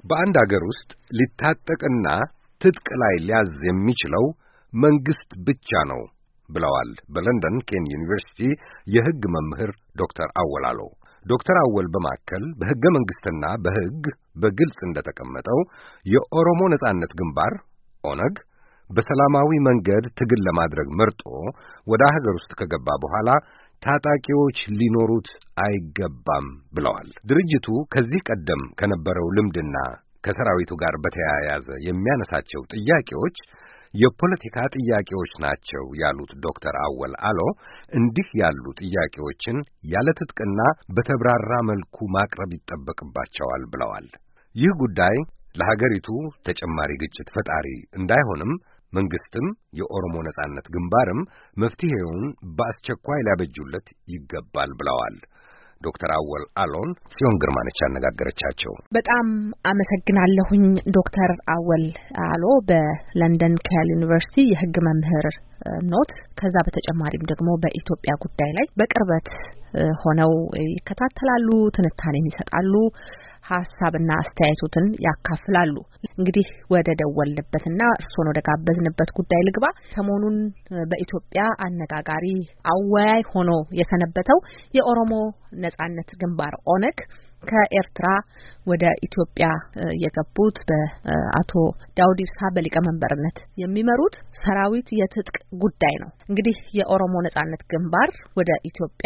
በአንድ አገር ውስጥ ሊታጠቅና ትጥቅ ላይ ሊያዝ የሚችለው መንግስት ብቻ ነው ብለዋል በለንደን ኬን ዩኒቨርሲቲ የሕግ መምህር ዶክተር አወል አሎ። ዶክተር አወል በማከል በሕገ መንግሥትና በሕግ በግልጽ እንደተቀመጠው የኦሮሞ ነጻነት ግንባር ኦነግ በሰላማዊ መንገድ ትግል ለማድረግ መርጦ ወደ ሀገር ውስጥ ከገባ በኋላ ታጣቂዎች ሊኖሩት አይገባም ብለዋል። ድርጅቱ ከዚህ ቀደም ከነበረው ልምድና ከሰራዊቱ ጋር በተያያዘ የሚያነሳቸው ጥያቄዎች የፖለቲካ ጥያቄዎች ናቸው ያሉት ዶክተር አወል አሎ እንዲህ ያሉ ጥያቄዎችን ያለ ትጥቅና በተብራራ መልኩ ማቅረብ ይጠበቅባቸዋል ብለዋል። ይህ ጉዳይ ለሀገሪቱ ተጨማሪ ግጭት ፈጣሪ እንዳይሆንም መንግስትም የኦሮሞ ነጻነት ግንባርም መፍትሄውን በአስቸኳይ ሊያበጁለት ይገባል ብለዋል። ዶክተር አወል አሎን ሲዮን ግርማነች ያነጋገረቻቸው። በጣም አመሰግናለሁኝ ዶክተር አወል አሎ በለንደን ኬል ዩኒቨርሲቲ የሕግ መምህር ኖት። ከዛ በተጨማሪም ደግሞ በኢትዮጵያ ጉዳይ ላይ በቅርበት ሆነው ይከታተላሉ፣ ትንታኔን ይሰጣሉ፣ ሐሳብና አስተያየቶትን ያካፍላሉ። እንግዲህ ወደ ደወልንበትና እርሶን ወደ ጋበዝንበት ጉዳይ ልግባ። ሰሞኑን በኢትዮጵያ አነጋጋሪ አወያይ ሆኖ የሰነበተው የኦሮሞ ነጻነት ግንባር ኦነግ ከኤርትራ ወደ ኢትዮጵያ የገቡት በአቶ ዳውድ ኢብሳ በሊቀመንበርነት የሚመሩት ሰራዊት የትጥቅ ጉዳይ ነው። እንግዲህ የኦሮሞ ነጻነት ግንባር ወደ ኢትዮጵያ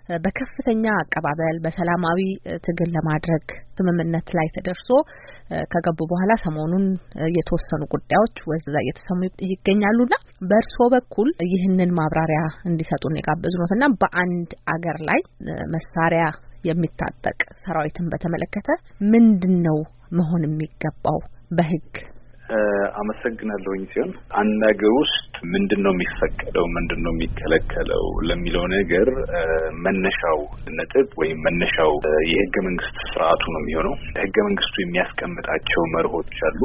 በከፍተኛ አቀባበል በሰላማዊ ትግል ለማድረግ ስምምነት ላይ ተደርሶ ከገቡ በኋላ ሰሞኑን የተወሰኑ ጉዳዮች ወደዛ እየተሰሙ ይገኛሉና በእርሶ በኩል ይህንን ማብራሪያ እንዲሰጡን የጋበዝነውና በአንድ አገር ላይ መሳሪያ የሚታጠቅ ሰራዊትን በተመለከተ ምንድነው መሆን የሚገባው በህግ? አመሰግናለሁኝ ሲሆን አንድ ሀገር ውስጥ ምንድነው የሚፈቀደው ምንድነው የሚከለከለው ለሚለው ነገር መነሻው ነጥብ ወይም መነሻው የህገ መንግስት ስርዓቱ ነው የሚሆነው። ህገ መንግስቱ የሚያስቀምጣቸው መርሆች አሉ።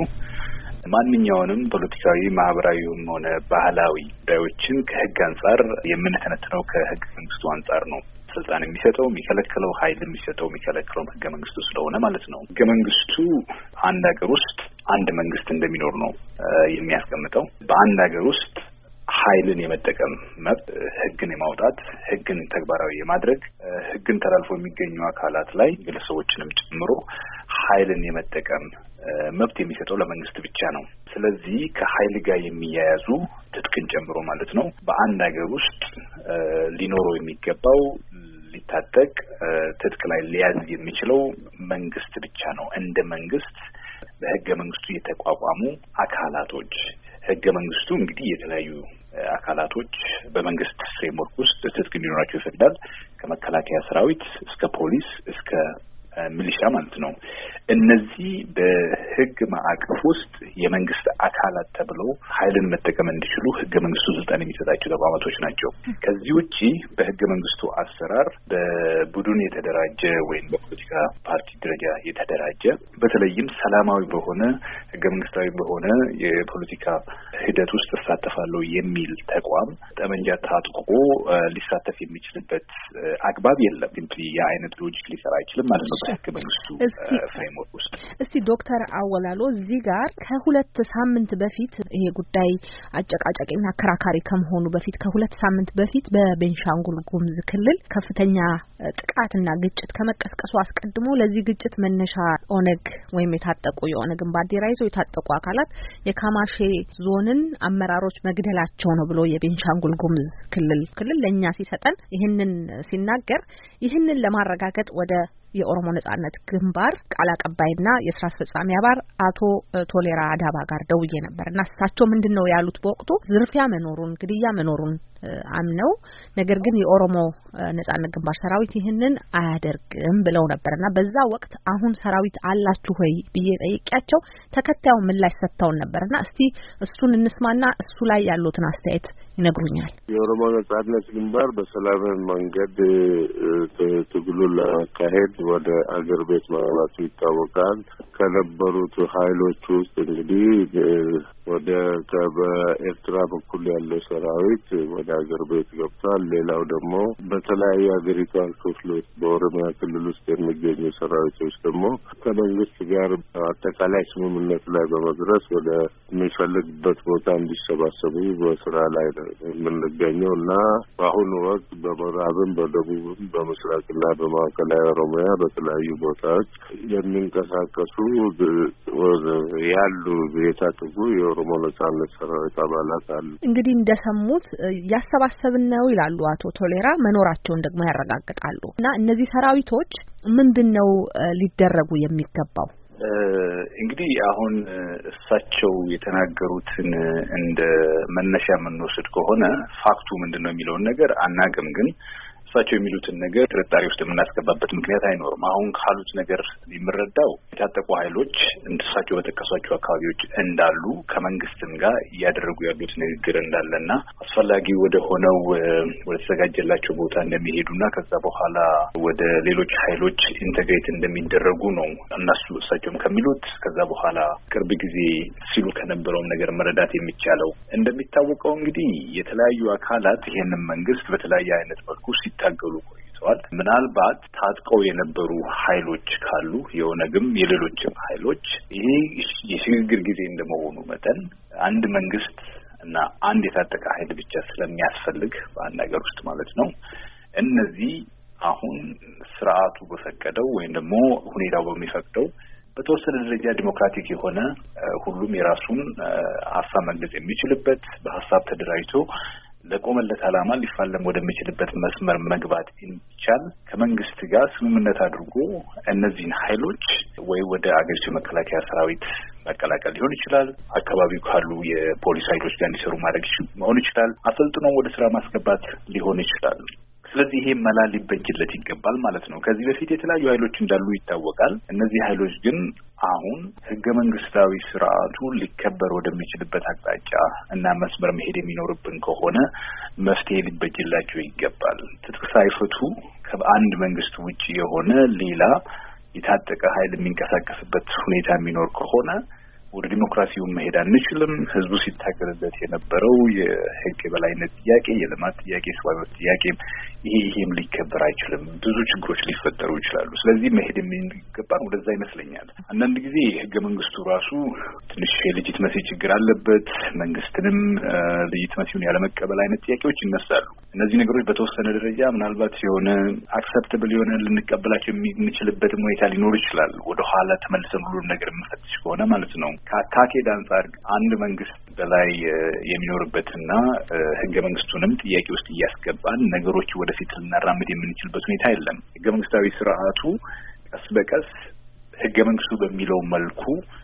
ማንኛውንም ፖለቲካዊ ማህበራዊም ሆነ ባህላዊ ጉዳዮችን ከህግ አንጻር የምንተነትነው ከህገ መንግስቱ አንጻር ነው። ስልጣን የሚሰጠው የሚከለክለው ኃይል የሚሰጠው የሚከለክለው ህገ መንግስቱ ስለሆነ ማለት ነው። ህገ መንግስቱ አንድ ሀገር ውስጥ አንድ መንግስት እንደሚኖር ነው የሚያስቀምጠው። በአንድ ሀገር ውስጥ ኃይልን የመጠቀም መብት፣ ህግን የማውጣት፣ ህግን ተግባራዊ የማድረግ፣ ህግን ተላልፎ የሚገኙ አካላት ላይ ግለሰቦችንም ጨምሮ ኃይልን የመጠቀም መብት የሚሰጠው ለመንግስት ብቻ ነው። ስለዚህ ከኃይል ጋር የሚያያዙ ትጥቅን ጨምሮ ማለት ነው በአንድ ሀገር ውስጥ ሊኖረው የሚገባው ሊታጠቅ ትጥቅ ላይ ሊያዝ የሚችለው መንግስት ብቻ ነው። እንደ መንግስት በህገ መንግስቱ የተቋቋሙ አካላቶች ህገ መንግስቱ እንግዲህ የተለያዩ አካላቶች በመንግስት ፍሬምወርክ ውስጥ ትጥቅ እንዲኖራቸው ይፈቅዳል። ከመከላከያ ሰራዊት እስከ ፖሊስ እስከ ሚሊሻ ማለት ነው። እነዚህ በህግ ማዕቀፍ ውስጥ የመንግስት አካላት ተብለው ኃይልን መጠቀም እንዲችሉ ህገ መንግስቱ ስልጣን የሚሰጣቸው ተቋማቶች ናቸው። ከዚህ ውጪ በህገ መንግስቱ አሰራር በቡድን የተደራጀ ወይም በፖለቲካ ፓርቲ ደረጃ የተደራጀ በተለይም ሰላማዊ በሆነ ህገ መንግስታዊ በሆነ የፖለቲካ ሂደት ውስጥ ተሳተፋለሁ የሚል ተቋም ጠመንጃ ታጥቆ ሊሳተፍ የሚችልበት አግባብ የለም። ግን የአይነት ሎጂክ ሊሰራ አይችልም ማለት ነው በህገ መንግስቱ ፍሬምወርክ ውስጥ። እስቲ ዶክተር አወላሎ እዚህ ጋር ከሁለት ሳምንት በፊት ይሄ ጉዳይ አጨቃጫቂና አከራካሪ ከመሆኑ በፊት ከሁለት ሳምንት በፊት በቤንሻንጉል ጉሙዝ ክልል ከፍተኛ ጥቃትና ግጭት ከመቀስቀሱ አስቀድሞ ለዚህ ግጭት መነሻ ኦነግ ወይም የታጠቁ የኦነግን ባንዲራ ይዘው የታጠቁ አካላት የካማሼ ዞንን አመራሮች መግደላቸው ነው ብሎ የቤንሻንጉል ጉሙዝ ክልል ለኛ ሲሰጠን ይህንን ሲናገር ይህንን ለማረጋገጥ ወደ የኦሮሞ ነጻነት ግንባር ቃል አቀባይና የሥራ አስፈጻሚ አባል አቶ ቶሌራ አዳባ ጋር ደውዬ ነበርና እሳቸው ምንድነው ያሉት በወቅቱ ዝርፊያ መኖሩን ግድያ መኖሩን አምነው ነገር ግን የኦሮሞ ነጻነት ግንባር ሰራዊት ይህንን አያደርግም ብለው ነበርና በዛ ወቅት አሁን ሰራዊት አላችሁ ወይ ብዬ ጠይቄያቸው ተከታዩ ምላሽ ሰጥተውን ነበርና እስቲ እሱን እንስማና እሱ ላይ ያሉትን አስተያየት ይነግሩኛል። የኦሮሞ ነጻነት ግንባር በሰላማዊ መንገድ ትግሉን ለማካሄድ ወደ አገር ቤት መግባቱ ይታወቃል። ከነበሩት ኃይሎች ውስጥ እንግዲህ ወደ በኤርትራ በኩል ያለው ሰራዊት ወደ ሀገር ቤት ገብቷል። ሌላው ደግሞ በተለያዩ ሀገሪቷ ክፍሎች በኦሮሚያ ክልል ውስጥ የሚገኙ ሰራዊቶች ደግሞ ከመንግስት ጋር አጠቃላይ ስምምነት ላይ በመድረስ ወደ የሚፈልግበት ቦታ እንዲሰባሰቡ በስራ ላይ ነው የምንገኘው እና በአሁኑ ወቅት በምዕራብም በደቡብም በምስራቅና በማዕከላዊ ኦሮሚያ በተለያዩ ቦታዎች የሚንቀሳቀሱ ያሉ የታጠቁ የኦሮሞ ነጻነት ሰራዊት አባላት አሉ። እንግዲህ እንደሰሙት ያሰባሰብን ነው ይላሉ አቶ ቶሌራ፣ መኖራቸውን ደግሞ ያረጋግጣሉ። እና እነዚህ ሰራዊቶች ምንድነው ሊደረጉ የሚገባው? እንግዲህ አሁን እሳቸው የተናገሩትን እንደ መነሻ የምንወስድ ከሆነ ፋክቱ ምንድነው የሚለውን ነገር አናውቅም፣ ግን እሳቸው የሚሉትን ነገር ጥርጣሬ ውስጥ የምናስገባበት ምክንያት አይኖርም። አሁን ካሉት ነገር የሚረዳው የታጠቁ ኃይሎች እሳቸው በጠቀሷቸው አካባቢዎች እንዳሉ ከመንግስትም ጋር እያደረጉ ያሉት ንግግር እንዳለና አስፈላጊ ወደ ሆነው ወደ ተዘጋጀላቸው ቦታ እንደሚሄዱና ከዛ በኋላ ወደ ሌሎች ኃይሎች ኢንተግሬት እንደሚደረጉ ነው እነሱ እሳቸውም ከሚሉት ከዛ በኋላ ቅርብ ጊዜ ሲሉ ከነበረውም ነገር መረዳት የሚቻለው። እንደሚታወቀው እንግዲህ የተለያዩ አካላት ይሄንን መንግስት በተለያየ አይነት መልኩ ሲታገሉ ቆይተዋል። ምናልባት ታጥቀው የነበሩ ኃይሎች ካሉ የኦነግም የሌሎችም ኃይሎች ይሄ የሽግግር ጊዜ እንደመሆኑ መጠን አንድ መንግስት እና አንድ የታጠቀ ኃይል ብቻ ስለሚያስፈልግ በአንድ ሀገር ውስጥ ማለት ነው እነዚህ አሁን ስርዓቱ በፈቀደው ወይም ደግሞ ሁኔታው በሚፈቅደው በተወሰነ ደረጃ ዲሞክራቲክ የሆነ ሁሉም የራሱን ሀሳብ መግለጽ የሚችልበት በሀሳብ ተደራጅቶ ለቆመለት ዓላማ ሊፋለም ወደሚችልበት መስመር መግባት እንዲቻል ከመንግስት ጋር ስምምነት አድርጎ እነዚህን ኃይሎች ወይ ወደ አገሪቱ መከላከያ ሰራዊት መቀላቀል ሊሆን ይችላል፣ አካባቢው ካሉ የፖሊስ ኃይሎች ጋር እንዲሰሩ ማድረግ መሆን ይችላል፣ አሰልጥኖ ወደ ስራ ማስገባት ሊሆን ይችላል። ስለዚህ ይሄ መላ ሊበጅለት ይገባል ማለት ነው። ከዚህ በፊት የተለያዩ ኃይሎች እንዳሉ ይታወቃል። እነዚህ ኃይሎች ግን አሁን ህገ መንግስታዊ ስርዓቱ ሊከበር ወደሚችልበት አቅጣጫ እና መስመር መሄድ የሚኖርብን ከሆነ መፍትሄ ሊበጅላቸው ይገባል። ትጥቅ ሳይፈቱ ከአንድ መንግስት ውጪ የሆነ ሌላ የታጠቀ ኃይል የሚንቀሳቀስበት ሁኔታ የሚኖር ከሆነ ወደ ዲሞክራሲው መሄድ አንችልም። ህዝቡ ሲታገልለት የነበረው የህግ የበላይነት ጥያቄ፣ የልማት ጥያቄ፣ የሰብአዊ መብት ጥያቄ ይሄም ሊከበር አይችልም። ብዙ ችግሮች ሊፈጠሩ ይችላሉ። ስለዚህ መሄድ የሚገባን ወደዛ ይመስለኛል። አንዳንድ ጊዜ ህገ መንግስቱ ራሱ ትንሽ የሌጂትመሲ ችግር አለበት። መንግስትንም ሌጂትመሲውን ያለመቀበል አይነት ጥያቄዎች ይነሳሉ። እነዚህ ነገሮች በተወሰነ ደረጃ ምናልባት የሆነ አክሰፕተብል የሆነ ልንቀበላቸው የምንችልበት ሁኔታ ሊኖር ይችላል። ወደ ኋላ ተመልሰን ሁሉን ነገር የምንፈትሽ ከሆነ ማለት ነው። ከአካሄድ አንጻር አንድ መንግስት በላይ የሚኖርበትና ህገ መንግስቱንም ጥያቄ ውስጥ እያስገባን ነገሮች ወደፊት ልናራምድ የምንችልበት ሁኔታ የለም። ህገ መንግስታዊ ስርዓቱ ቀስ በቀስ ህገ መንግስቱ በሚለው መልኩ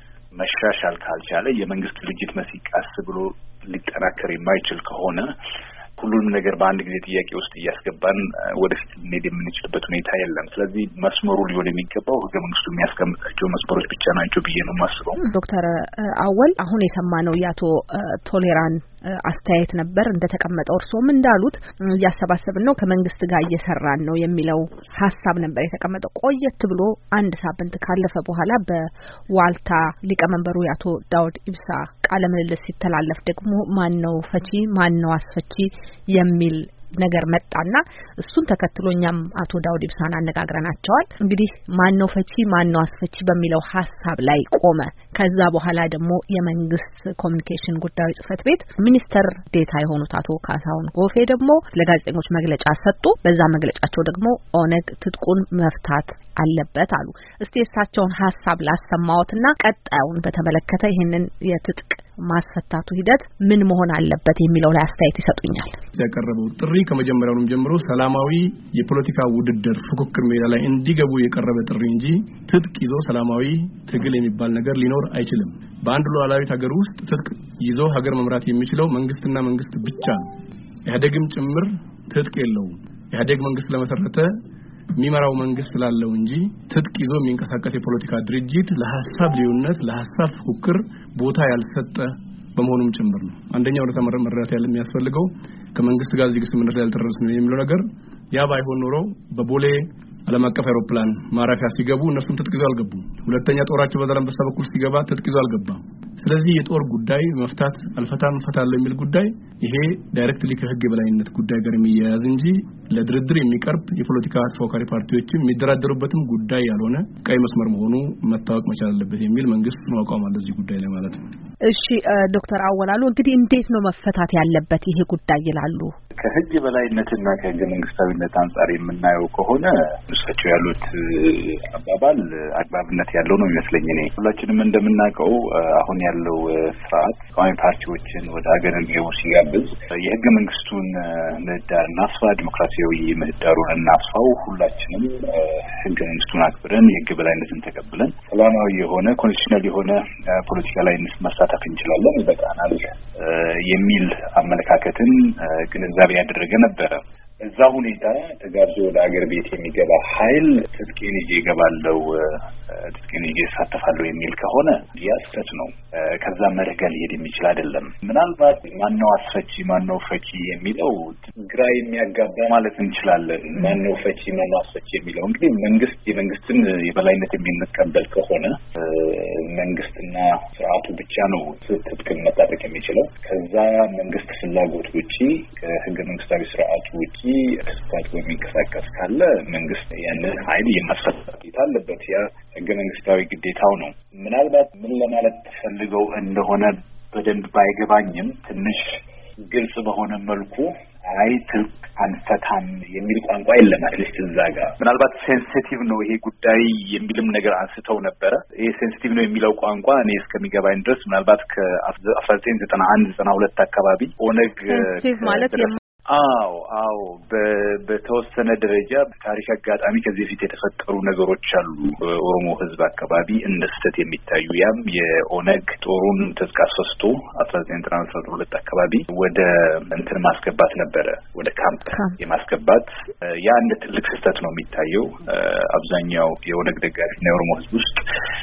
መሻሻል ካልቻለ የመንግስት ሌጂትመሲ ቀስ ብሎ ሊጠናከር የማይችል ከሆነ ሁሉንም ነገር በአንድ ጊዜ ጥያቄ ውስጥ እያስገባን ወደፊት ልንሄድ የምንችልበት ሁኔታ የለም። ስለዚህ መስመሩ ሊሆን የሚገባው ህገ መንግስቱ የሚያስቀምጣቸው መስመሮች ብቻ ናቸው ብዬ ነው የማስበው። ዶክተር አወል አሁን የሰማነው የአቶ ቶሌራን አስተያየት ነበር። እንደተቀመጠው እርሶም እንዳሉት እያሰባሰብን ነው፣ ከመንግስት ጋር እየሰራን ነው የሚለው ሀሳብ ነበር የተቀመጠው። ቆየት ብሎ አንድ ሳምንት ካለፈ በኋላ በዋልታ ሊቀመንበሩ የአቶ ዳውድ ኢብሳ ቃለ ምልልስ ሲተላለፍ ደግሞ ማን ነው ፈቺ ማን ነው አስፈቺ የሚል ነገር መጣና እሱን ተከትሎኛም አቶ ዳውድ ኢብሳን አነጋግረናቸዋል። እንግዲህ ማን ነው ፈቺ ማን ነው አስፈቺ በሚለው ሐሳብ ላይ ቆመ። ከዛ በኋላ ደግሞ የመንግስት ኮሚኒኬሽን ጉዳዮች ጽህፈት ቤት ሚኒስተር ዴታ የሆኑት አቶ ካሳሁን ጎፌ ደግሞ ለጋዜጠኞች መግለጫ ሰጡ። በዛ መግለጫቸው ደግሞ ኦነግ ትጥቁን መፍታት አለበት አሉ። እስቲ የእሳቸውን ሐሳብ ላሰማዎትና ቀጣዩን በተመለከተ ይሄንን የትጥቅ ማስፈታቱ ሂደት ምን መሆን አለበት የሚለው ላይ አስተያየት ይሰጡኛል። ያቀረበው ጥሪ ከመጀመሪያውም ጀምሮ ሰላማዊ የፖለቲካ ውድድር ፉክክር ሜዳ ላይ እንዲገቡ የቀረበ ጥሪ እንጂ ትጥቅ ይዞ ሰላማዊ ትግል የሚባል ነገር ሊኖር አይችልም። በአንድ ሉዓላዊ ሀገር ውስጥ ትጥቅ ይዞ ሀገር መምራት የሚችለው መንግስትና መንግስት ብቻ ነው። ኢህአዴግም ጭምር ትጥቅ የለውም። ኢህአዴግ መንግስት ለመሰረተ የሚመራው መንግስት ስላለው እንጂ ትጥቅ ይዞ የሚንቀሳቀስ የፖለቲካ ድርጅት ለሐሳብ ልዩነት ለሐሳብ ፉክክር ቦታ ያልሰጠ በመሆኑም ጭምር ነው። አንደኛው ለተመረመራት ያለ የሚያስፈልገው ከመንግስት ጋር እዚህ ስምምነት ላይ ያልተደረሰ ነው የሚለው ነገር ያ ባይሆን ኖሮ በቦሌ ዓለም አቀፍ አውሮፕላን ማረፊያ ሲገቡ እነሱም ትጥቅ ይዘው አልገቡም። ሁለተኛ ጦራቸው በዛላምበሳ በኩል ሲገባ ትጥቅ ይዘው አልገባም። ስለዚህ የጦር ጉዳይ መፍታት አልፈታም ፈታለው የሚል ጉዳይ ይሄ ዳይሬክትሊ ከህግ በላይነት ጉዳይ ጋር የሚያያዝ እንጂ ለድርድር የሚቀርብ የፖለቲካ ተፎካካሪ ፓርቲዎች የሚደራደሩበትም ጉዳይ ያልሆነ ቀይ መስመር መሆኑ መታወቅ መቻል አለበት የሚል መንግስት ማቋም አለ እዚህ ጉዳይ ላይ ማለት ነው። እሺ ዶክተር አወላሉ እንግዲህ እንዴት ነው መፈታት ያለበት ይሄ ጉዳይ ይላሉ? ከህግ በላይነትና ከህገ መንግስታዊነት አንጻር የምናየው ከሆነ እሳቸው ያሉት አባባል አግባብነት ያለው ነው ይመስለኝ። እኔ ሁላችንም እንደምናውቀው አሁን ያለው ስርዓት ተቃዋሚ ፓርቲዎችን ወደ ሀገር እንዲገቡ ሲጋብዝ የህገ መንግስቱን ምህዳር እናስፋ፣ ዲሞክራሲያዊ ምህዳሩን እናስፋው፣ ሁላችንም ህገ መንግስቱን አክብረን የህግ በላይነትን ተቀብለን ሰላማዊ የሆነ ኮንስቲቱሽናል የሆነ ፖለቲካ ላይ መሳተፍ እንችላለን ይበቃናል የሚል አመለካከትን ግንዛቤ ያደረገ ነበረ። እዛ ሁኔታ ተጋብዞ ወደ ሀገር ቤት የሚገባ ኃይል ትጥቄን ይዤ እገባለሁ፣ ትጥቄን ይዤ እሳተፋለሁ የሚል ከሆነ ያ ስህተት ነው። ከዛ መርህ ጋር ሊሄድ የሚችል አይደለም። ምናልባት ማነው አስፈቺ ማነው ፈቺ የሚለው ግራ የሚያጋባ ማለት እንችላለን። ማነው ፈቺ ማነው አስፈቺ የሚለው እንግዲህ መንግስት የመንግስትን የበላይነት የሚንቀበል ከሆነ መንግስትና ስርዓቱ ብቻ ነው ትጥቅን መታጠቅ የሚችለው። ከዛ መንግስት ፍላጎት ውጪ ከህገ መንግስታዊ ስርዓቱ ውጪ ተስፋት የሚንቀሳቀስ ካለ መንግስት ያንን ኃይል የማስፈታት አለበት። ያ ህገ መንግስታዊ ግዴታው ነው። ምናልባት ምን ለማለት ተፈልገው እንደሆነ በደንብ ባይገባኝም ትንሽ ግልጽ በሆነ መልኩ ትጥቅ አንፈታም የሚል ቋንቋ የለም። አትሊስት እዛ ጋር ምናልባት ሴንሲቲቭ ነው ይሄ ጉዳይ የሚልም ነገር አንስተው ነበረ። ይሄ ሴንሲቲቭ ነው የሚለው ቋንቋ እኔ እስከሚገባኝ ድረስ ምናልባት ከ1991 92 አካባቢ ኦነግ ሴንሲቲቭ ማለት አዎ በተወሰነ ደረጃ ታሪክ አጋጣሚ ከዚህ በፊት የተፈጠሩ ነገሮች አሉ በኦሮሞ ህዝብ አካባቢ እንደ ስህተት የሚታዩ። ያም የኦነግ ጦሩን ትጥቅ አስፈትቶ 1992 አካባቢ ወደ እንትን ማስገባት ነበረ፣ ወደ ካምፕ የማስገባት ያ እንደ ትልቅ ስህተት ነው የሚታየው አብዛኛው የኦነግ ደጋፊና የኦሮሞ ህዝብ ውስጥ።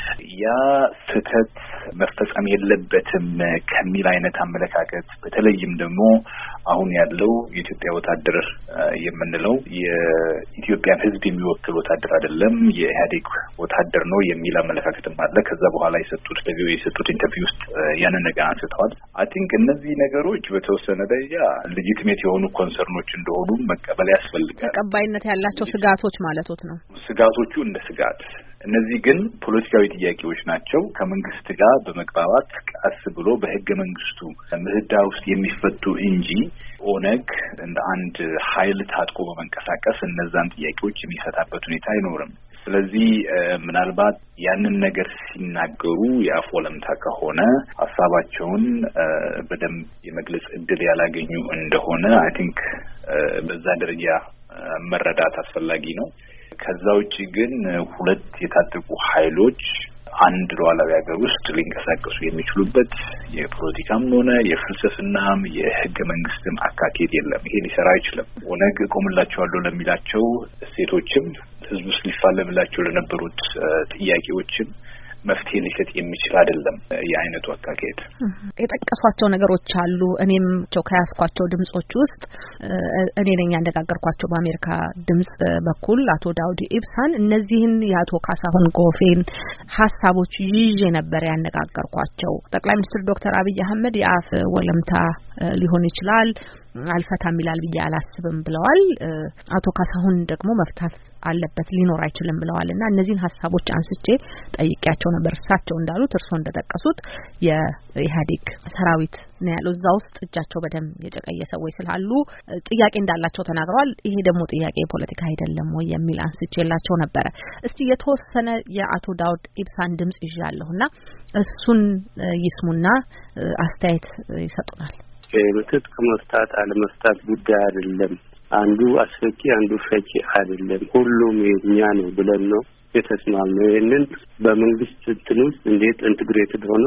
ያ ስህተት መፈጸም የለበትም ከሚል አይነት አመለካከት በተለይም ደግሞ አሁን ያለው የኢትዮጵያ ወታደር የምንለው የኢትዮጵያን ህዝብ የሚወክል ወታደር አይደለም፣ የኢህአዴግ ወታደር ነው የሚል አመለካከትም አለ። ከዛ በኋላ የሰጡት ኢንተርቪው ውስጥ ያንን ነገር አንስተዋል። አይ ቲንክ እነዚህ ነገሮች በተወሰነ ደረጃ ሌጂቲሜት የሆኑ ኮንሰርኖች እንደሆኑ መቀበል ያስፈልጋል። ተቀባይነት ያላቸው ስጋቶች ማለቶት ነው። ስጋቶቹ እንደ ስጋት እነዚህ ግን ፖለቲካዊ ጥያቄዎች ናቸው። ከመንግስት ጋር በመግባባት ቀስ ብሎ በህገ መንግስቱ ምህዳር ውስጥ የሚፈቱ እንጂ ኦነግ እንደ አንድ ኃይል ታጥቆ በመንቀሳቀስ እነዛን ጥያቄዎች የሚፈታበት ሁኔታ አይኖርም። ስለዚህ ምናልባት ያንን ነገር ሲናገሩ የአፍ ወለምታ ከሆነ ሀሳባቸውን በደንብ የመግለጽ እድል ያላገኙ እንደሆነ አይ ቲንክ በዛ ደረጃ መረዳት አስፈላጊ ነው። ከዛ ውጪ ግን ሁለት የታጠቁ ኃይሎች አንድ ሉዓላዊ ሀገር ውስጥ ሊንቀሳቀሱ የሚችሉበት የፖለቲካም ሆነ የፍልስፍናም የህገ መንግስትም አካሄድ የለም። ይሄ ሊሰራ አይችልም። ኦነግ ቆምላቸዋለሁ ለሚላቸው እሴቶችም ህዝብ ውስጥ ሊፋለምላቸው ለነበሩት ጥያቄዎችም መፍትሄ ሊሰጥ የሚችል አይደለም የአይነቱ አካሄድ። የጠቀሷቸው ነገሮች አሉ። እኔም ከያስኳቸው ድምጾች ውስጥ እኔ ነኝ ያነጋገርኳቸው በአሜሪካ ድምጽ በኩል አቶ ዳውድ ኢብሳን። እነዚህን የአቶ ካሳሁን ጎፌን ሀሳቦች ይዤ ነበር ያነጋገርኳቸው። ጠቅላይ ሚኒስትር ዶክተር አብይ አህመድ የአፍ ወለምታ ሊሆን ይችላል አልፈታም ይላል ብዬ አላስብም ብለዋል። አቶ ካሳሁን ደግሞ መፍታት አለበት ሊኖር አይችልም ብለዋልና እነዚህን ሀሳቦች አንስቼ ጠይቄያቸው ነበር። እሳቸው እንዳሉት እርስዎ እንደጠቀሱት የኢህአዴግ ሰራዊት ነው ያለው እዛ ውስጥ እጃቸው በደም የጨቀየ ሰዎች ስላሉ ጥያቄ እንዳላቸው ተናግረዋል። ይሄ ደግሞ ጥያቄ የፖለቲካ አይደለም ወይ የሚል አንስቼላቸው ነበረ። እስቲ የተወሰነ የአቶ ዳውድ ኢብሳን ድምጽ ይዣለሁና እሱን ይስሙና አስተያየት ይሰጡናል። የትጥቅ መፍታት አለመፍታት ጉዳይ አይደለም። አንዱ አስፈቂ አንዱ ፈቂ አይደለም። ሁሉም የኛ ነው ብለን ነው የተስማማነው። ይሄንን በመንግስት እንትን ውስጥ እንዴት ኢንተግሬትድ ሆኖ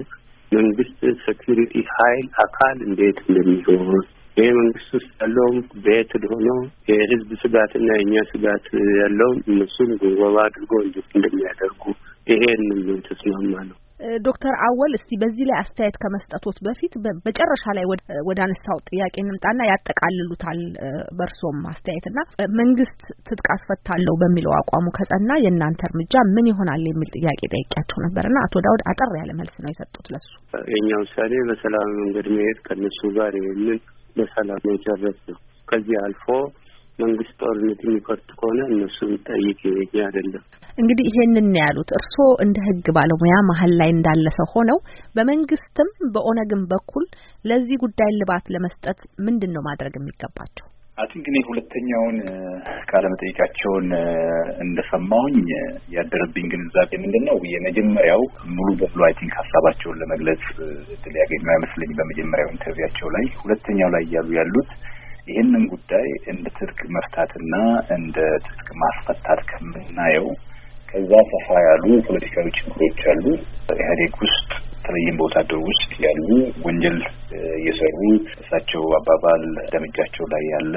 የመንግስት ሴኩሪቲ ኃይል አካል እንዴት እንደሚሆን የመንግስት ውስጥ ያለው ቤትድ ሆኖ የህዝብ ስጋትና የኛ ስጋት ያለው እነሱም ጉባኤ አድርጎ እንደሚያደርጉ ይሄንን ነው የተስማማነው። ዶክተር አወል እስቲ በዚህ ላይ አስተያየት ከመስጠቶት በፊት በመጨረሻ ላይ ወደ አነሳው ጥያቄ እንምጣና ያጠቃልሉታል በርሶም አስተያየትና መንግስት ትጥቅ አስፈታለሁ በሚለው አቋሙ ከጸና የእናንተ እርምጃ ምን ይሆናል የሚል ጥያቄ ጠይቄያቸው ነበርና አቶ ዳውድ አጠር ያለ መልስ ነው የሰጡት ለሱ። የኛ ውሳኔ በሰላም መንገድ መሄድ ከነሱ ጋር ይሄንን በሰላም መጨረስ ነው። ከዚህ አልፎ መንግስት ጦርነት የሚከፍት ከሆነ እነሱን ጠይቅ ይሄ አይደለም። እንግዲህ ይሄንን ነው ያሉት። እርስዎ እንደ ህግ ባለሙያ መሀል ላይ እንዳለ ሰው ሆነው በመንግስትም በኦነግም በኩል ለዚህ ጉዳይ ልባት ለመስጠት ምንድነው ማድረግ የሚገባቸው? አቲንክ እኔ ሁለተኛውን ቃለ መጠይቃቸውን እንደሰማሁኝ ያደረብኝ ግንዛቤ ምንድነው የመጀመሪያው ሙሉ በሙሉ አቲንክ ሐሳባቸውን ለመግለጽ እድል ያገኙ አይመስለኝ በመጀመሪያው ኢንተርቪያቸው ላይ። ሁለተኛው ላይ ያሉት ይህንን ጉዳይ እንደ ትጥቅ መፍታትና እንደ ትጥቅ ማስፈታት ከምናየው ከዛ ሰፋ ያሉ ፖለቲካዊ ችግሮች አሉ። ኢህአዴግ ውስጥ በተለይም በወታደሩ ውስጥ ያሉ ወንጀል የሰሩ እሳቸው አባባል ደረጃቸው ላይ ያለ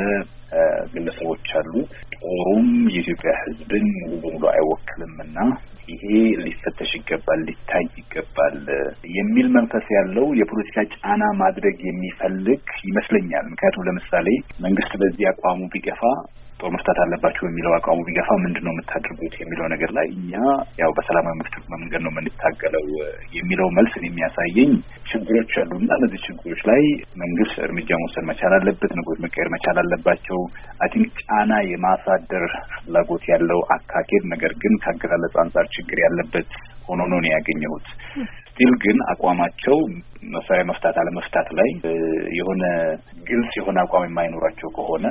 ግለሰቦች አሉ። ጦሩም የኢትዮጵያ ሕዝብን ሙሉ በሙሉ አይወክልምና ይሄ ሊፈተሽ ይገባል፣ ሊታይ ይገባል የሚል መንፈስ ያለው የፖለቲካ ጫና ማድረግ የሚፈልግ ይመስለኛል። ምክንያቱም ለምሳሌ መንግስት በዚህ አቋሙ ቢገፋ ጦር መፍታት አለባቸው የሚለው አቋሙ ቢገፋ ምንድነው የምታደርጉት የሚለው ነገር ላይ እኛ ያው በሰላማዊ መንገድ ነው የምንታገለው የሚለው መልስ የሚያሳየኝ ችግሮች አሉና እነዚህ ችግሮች ላይ መንግስት እርምጃ መውሰድ መቻል አለበት፣ ነገሮች መቀየር መቻል አለባቸው። አቲንክ ጫና የማሳደር ፍላጎት ያለው አካሄድ ነገር ግን ከአገላለጽ አንጻር ችግር ያለበት ሆኖ ነው ያገኘሁት። ስቲል ግን አቋማቸው መሳሪያ መፍታት አለመፍታት ላይ የሆነ ግልጽ የሆነ አቋም የማይኖራቸው ከሆነ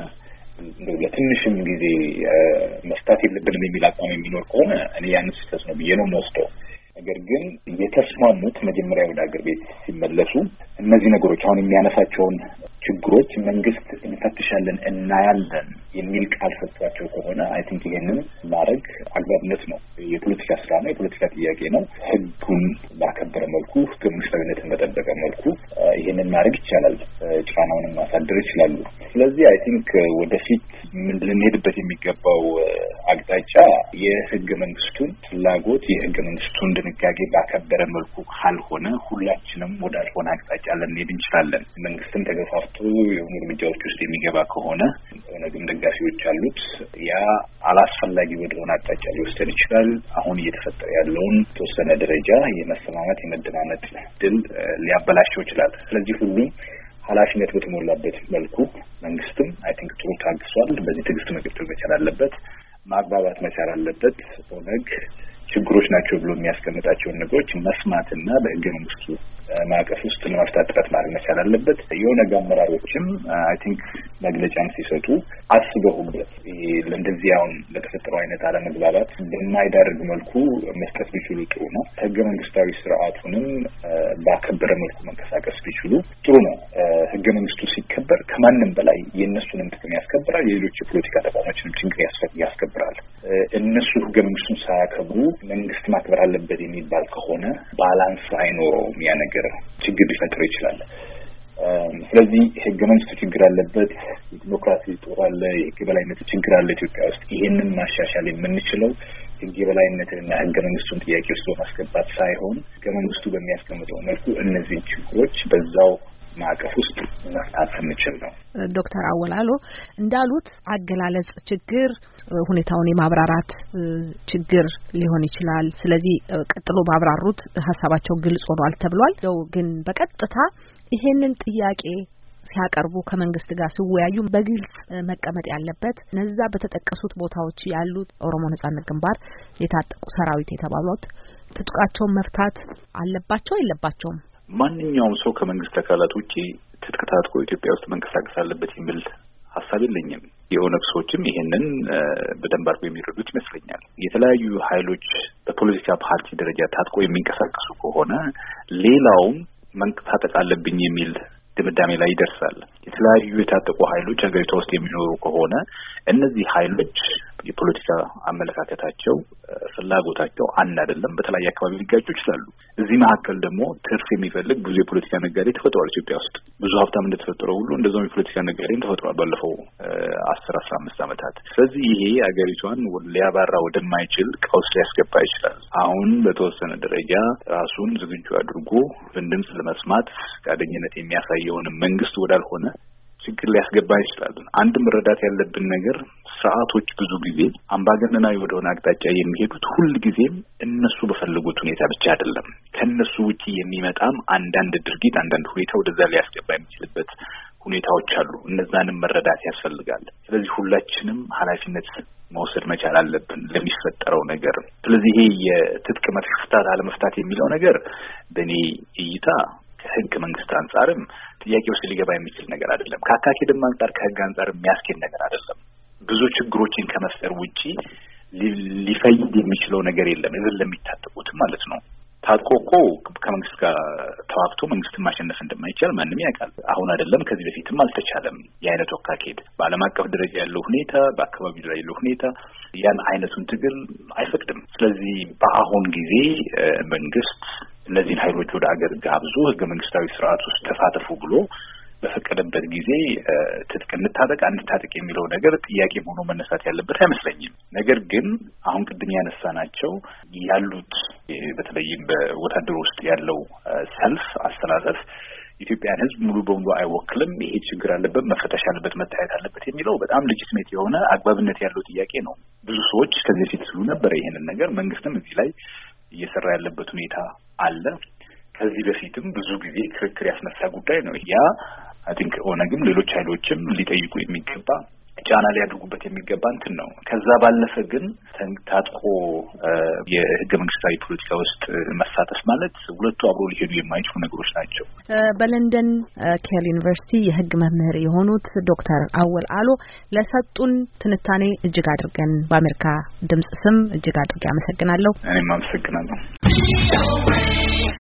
ለትንሽም ጊዜ መስጠት የለብንም የሚል አቋም የሚኖር ከሆነ እኔ ያን ስህተት ነው ብዬ ነው የምወስደው። ነገር ግን የተስማሙት መጀመሪያ ወደ ሀገር ቤት ሲመለሱ እነዚህ ነገሮች አሁን የሚያነሳቸውን ችግሮች መንግስት እንፈትሻለን እናያለን የሚል ቃል ሰጥቷቸው ከሆነ አይ ቲንክ ይሄንን ማድረግ አግባብነት ነው። የፖለቲካ ስራ ነው፣ የፖለቲካ ጥያቄ ነው። ህጉን ባከበረ መልኩ ህገ መንግስታዊነትን በጠበቀ መልኩ ይሄንን ማድረግ ይቻላል፣ ጫናውንም ማሳደር ይችላሉ። ስለዚህ አይ ቲንክ ወደፊት ልንሄድበት የሚገባው አቅጣጫ የህገ መንግስቱን ፍላጎት የህገ መንግስቱን ድንጋጌ ባከበረ መልኩ ካልሆነ ሁላችንም ወዳልሆነ አቅጣጫ ልንሄድ እንችላለን። መንግስትም ተገፋፍቶ የሆኑ እርምጃዎች ውስጥ የሚገባ ከሆነ ኦነግም ደጋፊዎች አሉት፣ ያ አላስፈላጊ ወደሆነ አቅጣጫ ሊወስደን ይችላል። አሁን እየተፈጠረ ያለውን ተወሰነ ደረጃ የመሰማማት የመደማመጥ ድል ሊያበላሸው ይችላል። ስለዚህ ሁሉም ኃላፊነት በተሞላበት መልኩ መንግስትም አይ ቲንክ ጥሩ ታግሷል። በዚህ ትዕግስት መቀጠል መቻል አለበት፣ ማግባባት መቻል አለበት። ኦነግ ችግሮች ናቸው ብሎ የሚያስቀምጣቸውን ነገሮች መስማትና በህገ መንግስቱ ማዕቀፍ ውስጥ ለመፍታት ጥረት ማድረግ መቻል አለበት። የኦነግ አመራሮችም አይ ቲንክ መግለጫም ሲሰጡ አስበውበት ለእንደዚህ አሁን ለተፈጠረው አይነት አለመግባባት በማይዳርግ መልኩ መስጠት ቢችሉ ጥሩ ነው። ህገ መንግስታዊ ስርዓቱንም ባከበረ መልኩ መንቀሳቀስ ቢችሉ ጥሩ ነው። ህገ መንግስቱ ሲከበር ከማንም በላይ የእነሱንም ጥቅም ያስከብራል፣ የሌሎች የፖለቲካ ተቋሞችንም ችግር ያስከብራል። እነሱ ህገ መንግስቱን ሳያከብሩ መንግስት ማክበር አለበት የሚባል ከሆነ ባላንስ አይኖረውም። ያ ነገር ችግር ሊፈጥር ይችላል። ስለዚህ ህገ መንግስቱ ችግር አለበት፣ የዲሞክራሲ ጦር አለ፣ የህግ የበላይነት ችግር አለ ኢትዮጵያ ውስጥ። ይሄንን ማሻሻል የምንችለው ህግ የበላይነትና ህገ መንግስቱን ጥያቄ ውስጥ በማስገባት ሳይሆን ህገ መንግስቱ በሚያስቀምጠው መልኩ እነዚህን ችግሮች በዛው ማዕቀፍ ውስጥ መፍታት ስንችል ነው። ዶክተር አወላሎ እንዳሉት አገላለጽ ችግር፣ ሁኔታውን የማብራራት ችግር ሊሆን ይችላል። ስለዚህ ቀጥሎ ባብራሩት ሀሳባቸው ግልጽ ሆኗል ተብሏል። ግን በቀጥታ ይሄንን ጥያቄ ሲያቀርቡ ከመንግስት ጋር ሲወያዩ በግልጽ መቀመጥ ያለበት እነዛ በተጠቀሱት ቦታዎች ያሉት ኦሮሞ ነጻነት ግንባር የታጠቁ ሰራዊት የተባሉት ትጥቃቸውን መፍታት አለባቸው የለባቸውም? ማንኛውም ሰው ከመንግስት አካላት ውጪ ትጥቅ ታጥቆ ኢትዮጵያ ውስጥ መንቀሳቀስ አለበት የሚል ሀሳብ የለኝም። የኦነግ ሰዎችም ይሄንን በደንብ አድርገው የሚረዱት ይመስለኛል። የተለያዩ ኃይሎች በፖለቲካ ፓርቲ ደረጃ ታጥቆ የሚንቀሳቀሱ ከሆነ ሌላውም መንቀሳቀስ አለብኝ የሚል ድምዳሜ ላይ ይደርሳል። የተለያዩ የታጠቁ ኃይሎች ሀገሪቷ ውስጥ የሚኖሩ ከሆነ እነዚህ ኃይሎች የፖለቲካ አመለካከታቸው ፍላጎታቸው አንድ አይደለም። በተለያየ አካባቢ ሊጋጩ ይችላሉ። እዚህ መካከል ደግሞ ትርፍ የሚፈልግ ብዙ የፖለቲካ ነጋዴ ተፈጥሯል ኢትዮጵያ ውስጥ። ብዙ ሀብታም እንደተፈጠረው ሁሉ እንደዛው የፖለቲካ ነጋዴም ተፈጥሯል ባለፈው 10-15 ዓመታት። ስለዚህ ይሄ አገሪቷን ሊያባራ ወደማይችል ቀውስ ሊያስገባ ይችላል። አሁን በተወሰነ ደረጃ ራሱን ዝግጁ አድርጎ ድምጽ ለመስማት ፈቃደኝነት የሚያሳየውን መንግስት ወዳልሆነ ችግር ሊያስገባ ይችላል። አንድ መረዳት ያለብን ነገር ስርዓቶች ብዙ ጊዜ አምባገነናዊ ወደሆነ አቅጣጫ የሚሄዱት ሁል ጊዜም እነሱ በፈለጉት ሁኔታ ብቻ አይደለም። ከነሱ ውጪ የሚመጣም አንዳንድ ድርጊት፣ አንዳንድ ሁኔታ ወደዛ ሊያስገባ የሚችልበት ሁኔታዎች አሉ። እነዛንም መረዳት ያስፈልጋል። ስለዚህ ሁላችንም ኃላፊነት መውሰድ መቻል አለብን ለሚፈጠረው ነገር። ስለዚህ ይሄ የትጥቅ መፍታት አለመፍታት የሚለው ነገር በእኔ እይታ ከህግ መንግስት አንጻርም ጥያቄ ውስጥ ሊገባ የሚችል ነገር አይደለም። ከአካሄድም አንጻር ከህግ አንጻር የሚያስኬድ ነገር አይደለም። ብዙ ችግሮችን ከመፍጠር ውጪ ሊፈይድ የሚችለው ነገር የለም። እዚህ ለሚታጠቁት ማለት ነው። ታጥቆ እኮ ከመንግስት ጋር ተዋግቶ መንግስትን ማሸነፍ እንደማይቻል ማንም ያውቃል። አሁን አይደለም ከዚህ በፊትም አልተቻለም። የአይነት አካሄድ በዓለም አቀፍ ደረጃ ያለው ሁኔታ፣ በአካባቢው ላይ ያለው ሁኔታ ያን አይነቱን ትግል አይፈቅድም። ስለዚህ በአሁን ጊዜ መንግስት እነዚህን ኃይሎች ወደ አገር ጋብዞ ህገ መንግስታዊ ስርዓት ውስጥ ተሳተፉ ብሎ በፈቀደበት ጊዜ ትጥቅ እንታጠቅ የሚለው ነገር ጥያቄ ሆኖ መነሳት ያለበት አይመስለኝም። ነገር ግን አሁን ቅድም ያነሳናቸው ያሉት በተለይም በወታደር ውስጥ ያለው ሰልፍ አስተላለፍ ኢትዮጵያን ህዝብ ሙሉ በሙሉ አይወክልም። ይሄ ችግር አለበት፣ መፈተሽ አለበት፣ መታየት አለበት የሚለው በጣም ሌጂትሜት የሆነ አግባብነት ያለው ጥያቄ ነው። ብዙ ሰዎች ከዚህ በፊት ሲሉ ነበር ይሄንን ነገር። መንግስትም እዚህ ላይ እየሰራ ያለበት ሁኔታ አለ። ከዚህ በፊትም ብዙ ጊዜ ክርክር ያስነሳ ጉዳይ ነው። ያ አይ ቲንክ ኦነግም ሌሎች ኃይሎችም ሊጠይቁ የሚገባ ጫና ሊያድርጉበት የሚገባ እንትን ነው። ከዛ ባለፈ ግን ታጥቆ የህገ መንግስታዊ ፖለቲካ ውስጥ መሳተፍ ማለት ሁለቱ አብሮ ሊሄዱ የማይችሉ ነገሮች ናቸው። በለንደን ኬል ዩኒቨርሲቲ የህግ መምህር የሆኑት ዶክተር አወል አሎ ለሰጡን ትንታኔ እጅግ አድርገን በአሜሪካ ድምጽ ስም እጅግ አድርጌ አመሰግናለሁ። እኔም አመሰግናለሁ።